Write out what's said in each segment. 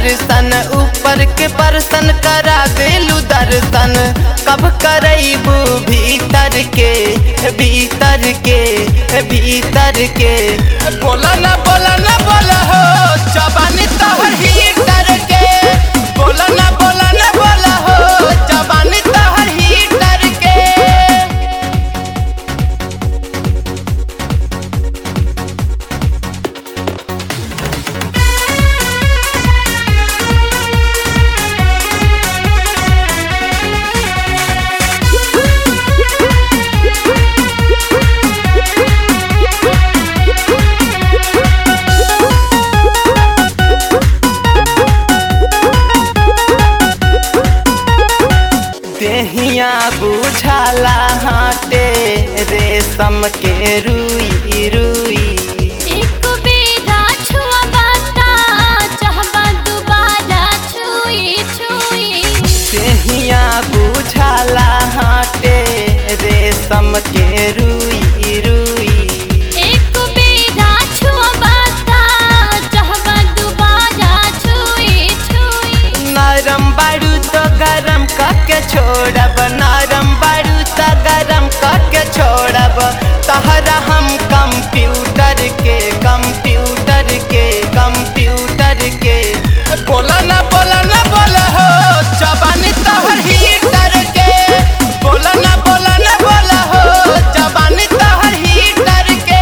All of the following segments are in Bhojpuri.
दर्शन ऊपर के परसन करा देलू दर्शन कब करैबू भीतर के भीतर के भीतर के बोला ना बोला ना बोला हो जवानी तोहर हीटर के बोला ना बोला ना बोला हो जवानी तोहर हीटर के। देहिया बुझाला हाटे रेशम के रुई रुई एक बेरा छुआ बाता चाहबा दोबारा छुई छुई। देहिया बुझाला हाटे रेशम के रुई रुई एक बेरा छुआ बाता चाहबा दोबारा छुई छुई। नरम बारू तो गरम करके छोड़ब नरम बारू तो गरम करके छोड़ब तहरा हम कंप्यूटर के कंप्यूटर के कंप्यूटर के बोला ना बोला ना बोला हो जवानी तोहर हीटर के बोला ना बोला ना बोला हो जवानी तोहर हीटर के।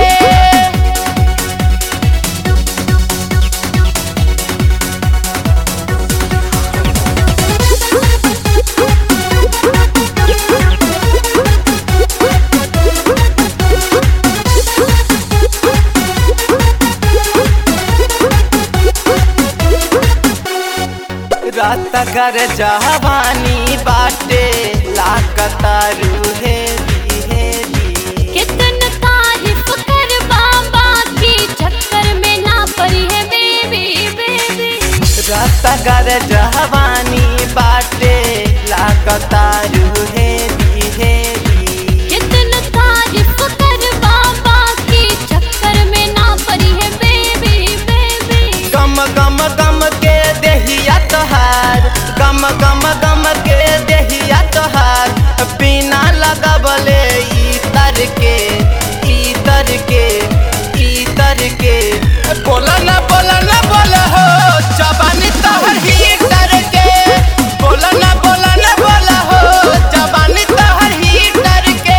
रात कर जवानी बाटे लाकतारू हेली हेली कितन तारीफ कर बाबा की चक्कर में ना पड़ी है बेबी बेबी। रात कर जवानी बाटे लाकतारू हेली हेली कितन तारीफ कर बाबा की चक्कर में ना पड़ी है बेबी बेबी। गम गम गम के देहिया तोहार गम गम गम के देहिया तोहार बिना लगबले इतर के इतर के इतर के बोला ना बोला ना बोला हो जवानी तोहर हीटर के बोला ना बोला ना बोला हो जवानी तोहर हीटर के।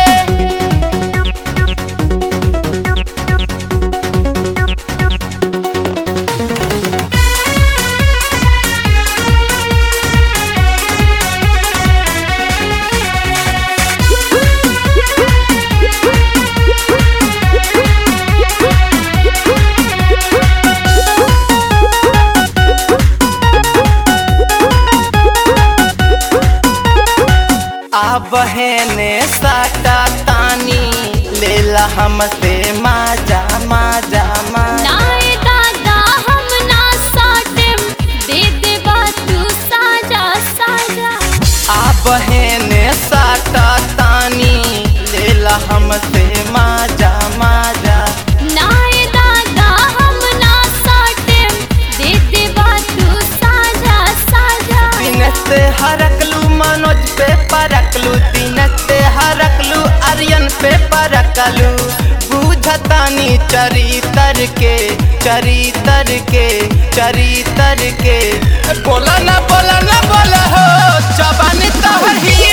बहने साटा तानी लेला हमसे माजा माजा माजा। नाए दादा हम ना साटेम दे दे बातू साजा साजा। बहने साटा तानी लेला हमसे माजा माजा। नाए दादा हम ना साटेम दे दे बातू साजा साजा। दिन से हरकलू मनोज पे परकलू दिन से हरकलू आर्यन पे परकलू बुझतानी चरितर के चरितर के चरितर के बोला ना बोला ना बोला हो जवानी तोहर ही